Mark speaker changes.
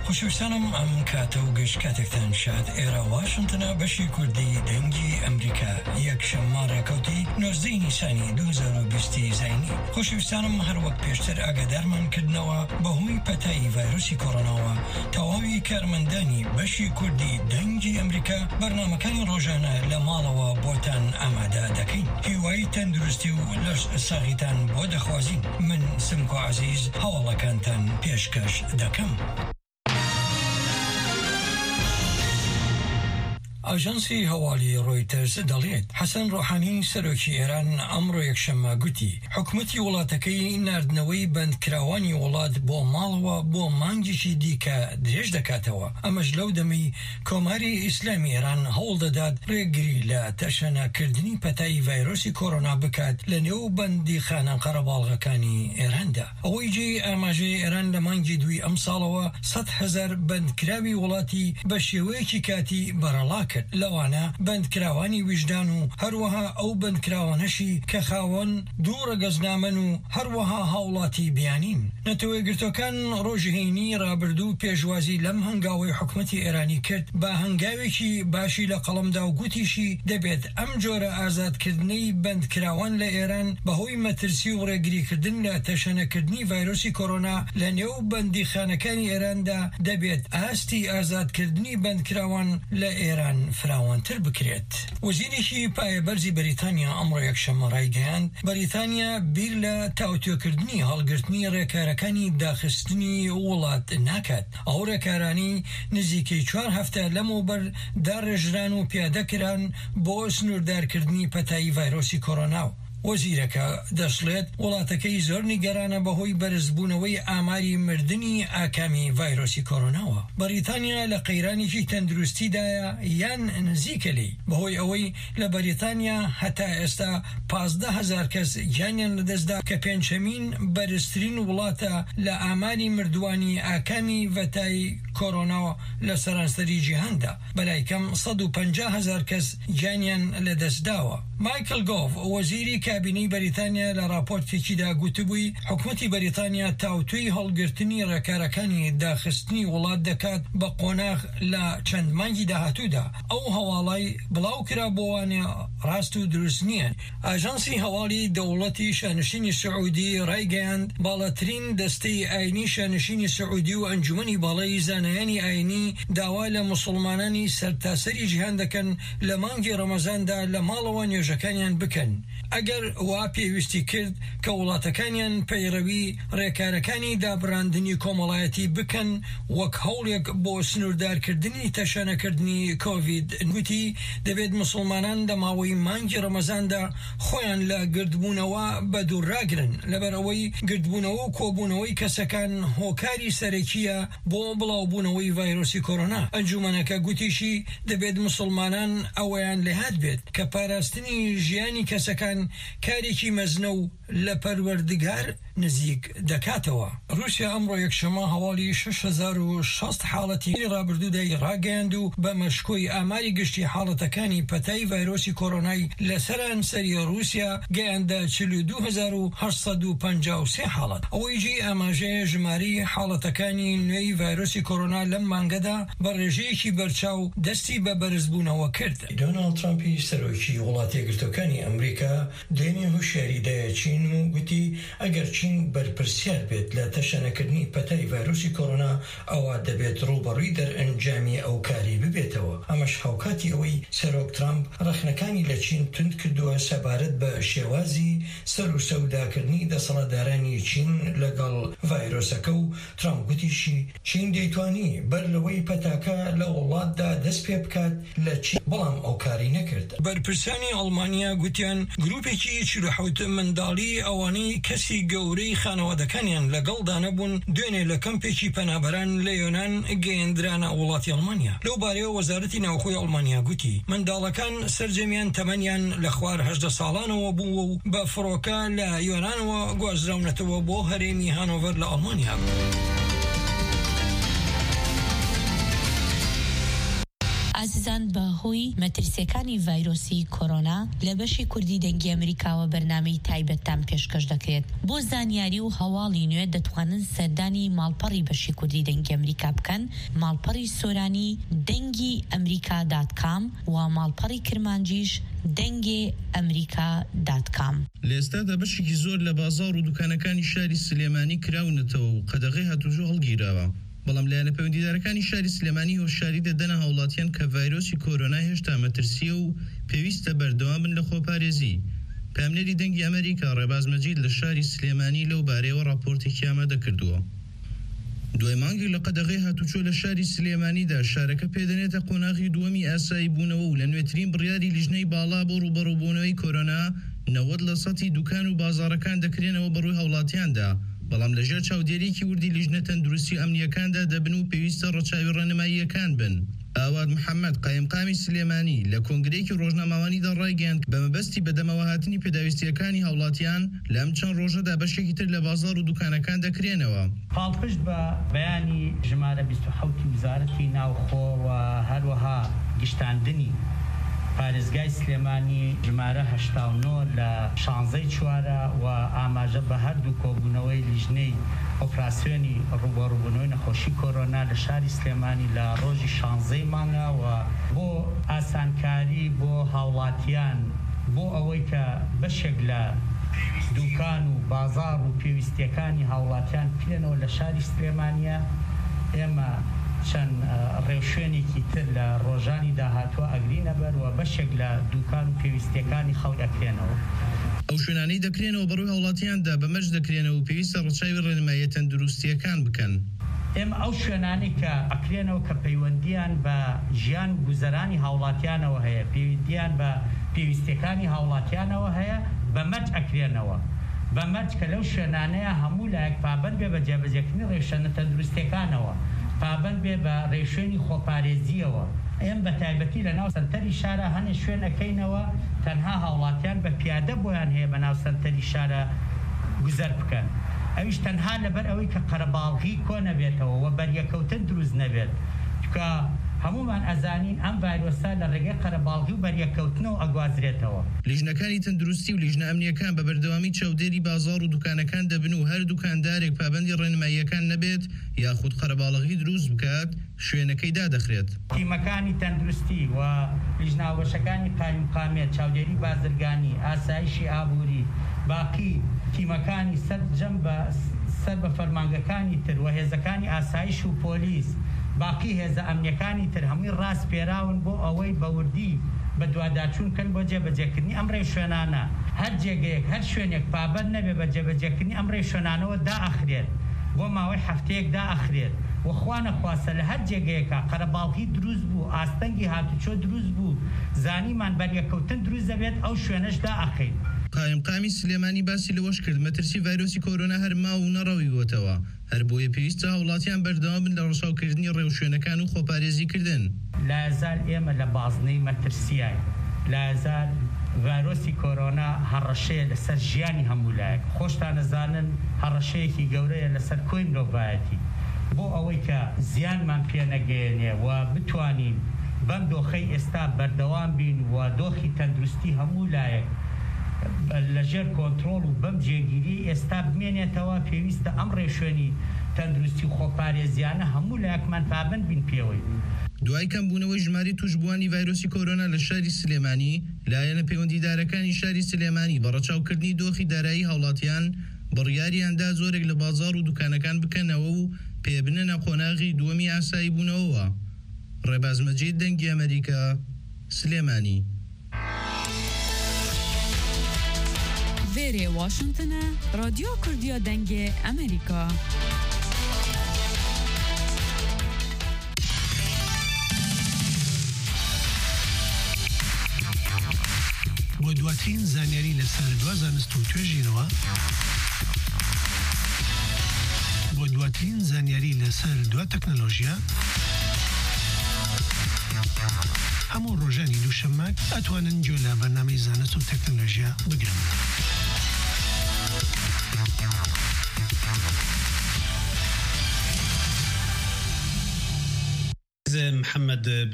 Speaker 1: خوشویستانم ئەم کاتە و گەشت کاتێکتان شاد ئێرە واشنتنە بەشی کوردی دەنگی ئەمریکا یەکشەممە ڕێکەوتی 19 نیسانی 2020 زینی. خوشویستانم هەروەک پێشتر ئاگادارمان کردنەوە بەهۆی پەتایی ڤایرۆسی کۆڕۆناوە تەواوی کارمەندانی بەشی کوردی دەنگی ئەمریکا بەرنامەکانی ڕۆژانە لە ماڵەوە بۆتان ئامادە دەکەین. هیوای تەندروستی و لەش ساغیتان بۆ دەخوازین. من سمکۆ عەزیز هەواڵەکانتان پێشکەش دەکەم. ئاژانسی هەواڵی ڕۆیتەرز دەڵێت حەسەن ڕۆحانی سەرۆکی ئێران ئەمڕۆ یەکشەممە گوتی حکومەتی وڵاتەکەی ناردنەوەی بەندکراوانی وڵات بۆ ماڵەوە بۆ مانگێکی دیکە درێژ دەکاتەوە. ئەمەش لەو دەمەی کۆماری ئیسلامی ئێران هەوڵ دەدات ڕێگری لە تەشەنەکردنی پەتایی ڤایرۆسی کۆڕۆنا بکات لە نێو بەندی خانە قەرەباڵغەکانی ئێراندا. ئەوەی جێی ئاماژەی ئێران لە مانگی دوی ئەم ساڵەوە 100,000 بەندکراوی وڵاتی بە شێوەیەکی کاتی بەرەڵا کرد. لەوانە بەندکراوانی ویژدان و هەروەها ئەو بەندکراوانەشی کە خاوەن دوو ڕەگەزنامەن و هەروەها هاوڵاتی بیانین. نەتەوەی گرتوەکان ڕۆژهێنی ڕابردوو پێشوازی لەم هەنگاوی حکومەتی ئێرانی کرد بە هەنگاوێکی باشی لە قەڵەمدا و گوتیشی دەبێت ئەم جۆرە ئازادکردنەی بەندکراوان لە ئێران بەهۆی مەترسی و ڕێگریکردن لە تەشەنەکردنی ڤایرۆسی کۆڕۆنا لە نێو بەندیخانەکانی ئێراندا دەبێت ئاستی ئازادکردنی بەندکراوان لە ئێران فراوانتر بکرێت. وەزیرێکی پایەبەرزی بەریتانیا ئەمڕۆ یەکشەممە ڕایگەیاند بەریتانیا بیر لە تاوتوێکردنی هەڵگرتنی ڕێکارەکانی داخستنی وڵات ناکات. ئەو ڕێکارانی نزیکەی 4 هەفتە لەمەوبەر داڕێژران و پیادەکران بۆ سنووردارکردنی پەتایی ڤایرۆسی کۆڕۆنا. وەزیرەکە دەشڵێت وڵاتەکەی زۆر نیگەرانە بەهۆی بەرزبوونەوەی ئاماری مردنی ئاکامی ڤایرۆسی کۆڕۆناوە. بەریتانیا لە قەیرانێکی تەندروستیدایە یان نزیکە لی بەهۆی ئەوەی لە بەریتانیا هەتا ئێستا 15,000 کەس گیانیان لەدەستدا کە پێنجەمین بەرزترین وڵاتە لە ئاماری مردوانی ئاکامی ڤەتای کۆڕۆناوە لە سەرانسەری جیهاندا. بەلایکەم 150,000 کەس گیانیان لەدەستداوە. مایکل گۆڤ وەزیری کابینەی بەریتانیا لە راپۆرتێکیدا گوتبووی حکومەتی بەریتانیا تاوتوی هەڵگرتنی ڕێکارەکانی داخستنی وڵات دەکات بە قۆناغ لە چەند مانگی داهاتوودا. ئەو هەواڵای بڵاو کرا بۆوانێ ڕاست و دروست نییە. ئاژانسی هەواڵی دەوڵەتی شانشینی سعودی ڕایگەیاند باڵاترین دەستەی ئاینی شانشینی سعودی و ئەنجومەنی باڵای زانایانی ئاینی داوا لە موسڵمانانی سەرتاسەری جیهان دەکەن لە مانگی ڕەمەزاندا لە ماڵەوە نوێژەکانیان بکەن. ئەگەر وا پێویستی کرد کە وڵاتەکانیان پەیڕەوی ڕێکارەکانی دابڕاندنی کۆمەڵایەتی بکەن وەک هەوڵێک بۆ سنووردارکردنی تەشەنەکردنی کۆڤید گوتی دەبێت موسڵمانان لە ماوەی مانگی ڕەمەزاندا خۆیان لە گردبوونەوە بە دوورڕاگرن لەبەر ئەوەی گردبوونەوە و کۆبوونەوەی کەسەکان هۆکاری سەرەکیە بۆ بڵاوبوونەوەی ڤایرۆسی کۆڕۆنا. ئەنجومەنەکە گوتیشی دەبێت موسڵمانان ئەوەیان لێهات بێت کە پاراستنی ژیانی کەسەکان کارێکی مەزنە و لە پەروەردگار نزیک دەکاتەوە. رووسیا ئەمڕۆ یەکشەممە هەواڵی 6,060 حاڵەتی ڕابردوودای ڕاگەیاند و بە مەشکۆی ئاماری گشتی حاڵەتەکانی پەتایی ڤایرۆسی کۆڕۆنای لە سەرانسەری رووسیا گەیاندە 42,853 حاڵەت. ئەوەی جێی ئاماژەیە ژماری حاڵەتەکانی نوێی ڤایرۆسی کۆڕۆنا لەم مانگەدا بە ڕێژەیەکی بەرچاو دەستی بە بەرزبوونەوە کرد. دۆناڵد ترامپی سەرۆکی وڵاتە یەکگرتووەکانی ئەمریکا دوێنێ هوشیاری دایە چین و گوتی ئەگەر چین بەرپرسیار بێت لە تەشەنەکردنی پەتای ڤایرۆسی کۆڕۆنا ئەوە دەبێت ڕوبەڕووی دەرئەنجامی ئەو کاری ببێتەوە. ئەمەش هاوکاتی ئەوەی سەرۆک ترامپ ڕەخنەکانی لە چین تند کردووە سەبارەت بە شێوازی سەر و سەوداکردنی دەسەڵاتدارانی چین لەگەڵ ڤایرۆسەکە و ترامپ گوتیشی چین دەیتوانی بەر لەوەی پەتاکە لە وڵاتدا دەست پێ بکات لە چین بەڵام ئەو کاری نەکرد. بەرپرسانی ئەڵمانیا گوتیان گروپێکی 47 منداڵی ئەوانەی کەسی گەورەی خانەوادەکانیان لەگەڵدا نەبوون دوێنێ لە کەمپێکی پەنابەران لە یۆنان گەیەندرانە وڵاتی ئەڵمانیا. لەو بارەیەوە وەزارەتی ناوخۆی ئەڵمانیا گوتی منداڵەکان سەرجەمیان تەمەنیان لە خوار 18 ساڵانەوە بووە و بە فڕۆکە لە یۆنانەوە گوازراونەتەوە بۆ هەرێمی هانۆڤەر لە ئەڵمانیا.
Speaker 2: ئازیزان بەهۆی مەترسیەکانی ڤایرۆسی کۆرۆنا لە بەشی کوردی دەنگی ئەمریکاوە بەرنامەی تایبەتتان پێشکەش دەکرێت. بۆ زانیاری و هەواڵی نوێ دەتوانن سەردانی ماڵپەڕی بەشی کوردی دەنگی ئەمریکا بکەن، ماڵپەڕی سۆرانی دەنگی ئەمریکا.com و ماڵپەڕی کرمانجیش دەنگێ ئەمریکا.com.
Speaker 3: لە ئێستادا بەشێکی زۆر لە بازاڕ و دوکانەکانی شاری سلێمانی کراونەتەوە و قەدەغەی هاتووژۆ هەڵگیراوە. بەڵام لایەنە پەیوەندیدارەکانی شاری سلێمانی هۆشیاری دەدەنە هاوڵاتیان کە ڤایرۆسی کۆرۆنا هێشتا مەترسیە و پێویستە بەردەوام بن لە خۆپارێزی. پامنەری دەنگی ئەمریکا ڕێباز مەجید لە شاری سلێمانی لەو بارەیەوە راپۆرتێکی ئامادە کردووە. دوای مانگێک لە قەدەغەی هاتوچۆ لە شاری سلێمانیدا شارەکە پێدەنێتە قۆناغی دووەمی ئاسایی بوونەوە و لە نوێترین بڕیاری لیژنەی باڵا بۆ ڕوبەڕووبوونەوەی کۆرۆنا 90% دوکان و بازاڕەکان دەکرێنەوە بەڕووی هاوڵاتیاندا. بەڵام لەژێر چاودێریکی وردی لیژنە تەندروستی ئەمنیەکاندا دەبن و پێویستە ڕەچاوی ڕێنماییەکان بن. ئاواد محەممەد قایمقامی سلێمانی لە کۆنگرەیەکی ڕۆژنامەوانیدا ڕایگەیاند بە مەبەستی بەدەمەوە هاتنی پێداویستیەکانی هاوڵاتیان لەم چەند ڕۆژەدا بەشێکی تر لە بازاڕ و دوکانەکان دەکرێنەوە.
Speaker 4: پاڵپشت بە بەیانی ژمارە 27 وزارەتی ناوخۆ و هەروەها گشتاندنی پارێزگای سلێمانی ژمارە 89 لە 16 چوارە و ئاماژە بە هەردوو کۆبوونەوەی لیژنەی ئۆپراسیۆنی ڕوبەڕووبوونەوەی نەخۆشی کۆرۆنا لە شاری سلێمانی لە ڕۆژی 16 مانگە و بۆ ئاسانکاری بۆ هاوڵاتیان بۆ ئەوەی کە بەشێک لە دوکان و بازاڕ و پێویستیەکانی هاوڵاتیان بکرێنەوە لە شاری سلێمانیە. ئێمە چەند ڕێوشوێنێکی تر لە ڕۆژانی داهاتوە ئەگرینە بەر و بەشێک لە دوکان و پێویستیەکانی خەڵک ئەکرێنەوە.
Speaker 3: ئەو شوێنانەی دەکرێنەوە بەڕووی هاوڵاتیاندا بەمەرج دەکرێنەوە و پێویستە ڕەچاوی ڕێنماییە تەندروستیەکان بکەن.
Speaker 4: ئێمە ئەو شوێنانی کە ئەکرێنەوە کە پەیوەندیان بە ژیان و گوزەرانی هاوڵاتیانەوە هەیە، پەیوەندیان بە پێویستیەکانی هاوڵاتیانەوە هەیە، بەمەرج ئەکرێنەوە. بەمەرج کە لەو شوێنانەیە هەموو لایەک پابەند بێ بە جێبەجێکردنی ڕێوشێنە تەندروستیەکانەوە، پابەند بێ بە ڕێوشێنی خۆپارێزیەوە. ئێم بە تایبەتی لە ناو سەنتەری شارە هەنێ شوێنەکەینەوە تەنها هاوڵاتیان بە پیادە بۆیان هەیە بە ناو سەنتەری شارە گوزەر بکەن. ئەویش تەنها لەبەر ئەوەی کە قەرەباڵغی کۆ نەبێتەوە و بەریەکەوتن دروست نەبێت، چکە هەمومان ئەزانین ئەم ڤایرۆسە لە ڕێگەی قەرەباڵغی و بەریەکەوتنەوە ئەگوازرێتەوە.
Speaker 3: لیژنەکانی تەندروستی و لیژنە ئەمنیەکان بە بەردەوامی چاودێری بازاڕ و دوکانەکان دەبن و هەر دوکاندارێک پابەندی ڕێنماییەکان نەبێت یاخود قەرەباڵغی دروست بکات شوێنەکەی دادەخرێت.
Speaker 4: تیمەکانی تەندروستی و لیژناوەشەکانی قایمقامێت، چاودێری بازرگانی، ئاسایشی ئابووری، باقی تیمەکانی سەرجەم بە سەر بە فەرمانگەکانی تر و هێزەکانی ئاسایش و پۆلیس، باقی هێزە ئەمنیەکانی تر هەمووی ڕاست پێراون بۆ ئەوەی بەوردی بە دوواداچوونکەن بۆ جێبەجێکردنی ئەم ڕێوشوێنانە. هەر جێگەیەک هەر شوێنێک پابەند نەبێ بە جێبەجێکردنی ئەم ڕێوشوێنانەوە دائەخرێت، بۆ ماوەی هەفتەیەک دائەخرێت و خوا نەخواسە لە هەر جێگەیەکە قەرەباڵغی دروست بوو، ئاستەنگی هاتوچۆ دروست بوو، زانیمان بەریەکەوتن دروست دەبێت، ئەو شوێنەش دائەخین.
Speaker 3: قایمقامی سلێمانی باسی لەوەش کرد مەترسی ڤایرۆسی کۆرۆنا هەر ماو و نەڕەویوەتەوە، هەر بۆیە پێویستە هاوڵاتیان بەردەوام بن لە ڕەچاوکردنی ڕێوشوێنەکان و خۆپارێزیکردن.
Speaker 4: لازال ئێمە لە بازنەی مەترسیای لازال ڤایرۆسی کۆرۆنا هەڕەشەیە لەسەر ژیانی هەموو لایەک. خۆشتان نەزانن هەڕەشەیەکی گەورەیە لەسەر کۆی مرۆڤایەتی. بۆ ئەوەی کە زیانمان پێ نەگەیەنێ و بتوانین بەم دۆخەی ئێستا بەردەوام بین و دۆخی تەندروستی هەموو لایەک لەژێر کۆنترۆڵ و بەم جێگیری ئێستا بمێنێتەوە، پێویستە ئەم ڕێوشوێنی تەندروستی و خۆپارێزیانە هەموو لایەکمان پابەند بین پێوەی.
Speaker 3: دوای کەمبوونەوەی ژماری توشبووانی ڤایرۆسی کۆرۆنا لە شاری سلێمانی، لایەنە پەیوەندیدارەکانی شاری سلێمانی بە ڕەچاوکردنی دۆخی دارایی هاوڵاتیان بڕیاریاندا زۆرێک لە بازاڕ و دوکانەکان بکەنەوە و پێبنەنە قۆناغی دووەمی ئاسایی بوونەوەوە. ڕێباز مەجید دەنگی ئەمریکا سلێمانی.
Speaker 5: وێرێ واشنگتنە رادیۆ کوردیا دەنگێ ئەمریکا.
Speaker 6: بۆ دواترین زانیاری لەسەر دوا زانست و توێژینەوە، بۆ دواترین زانیاری لەسەر دوا تەکنۆلۆژیا، هەموو ڕۆژانی دووشەممە ئەتوانن گوێ لە بەرنامەی زانست و تەکنۆلۆژیا بگرن. محەممەد